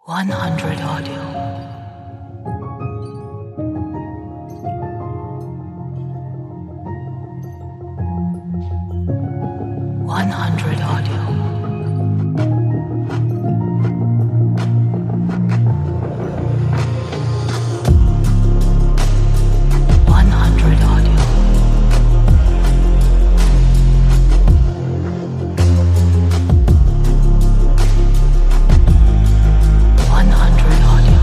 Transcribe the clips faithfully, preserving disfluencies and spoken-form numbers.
one hundred audio. one hundred audio. one hundred audio. one hundred audio.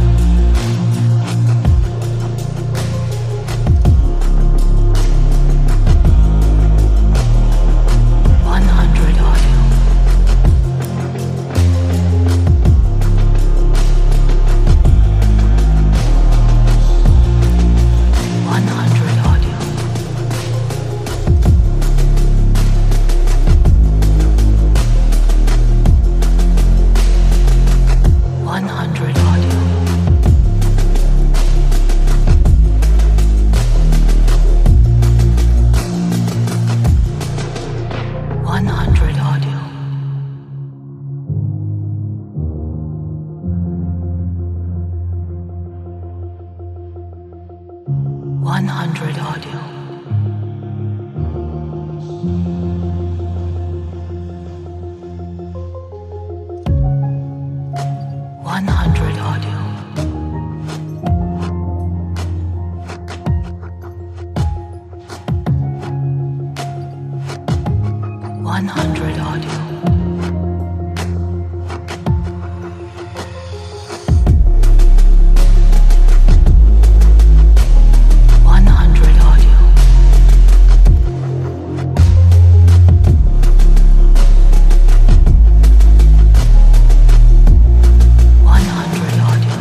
one hundred audio. one hundred audio. one hundred audio. one hundred audio. one hundred audio. one hundred audio. one hundred audio. one hundred audio. one hundred audio.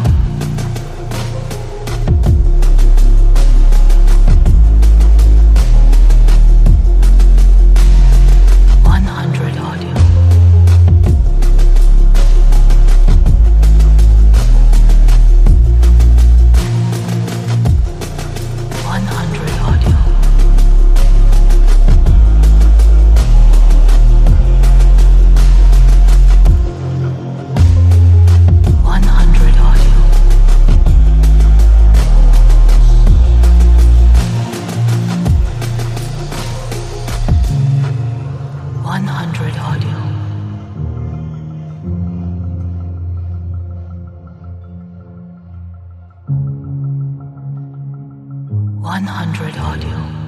one hundred audio. one hundred audio. one hundred audio. one hundred audio. one hundred audio.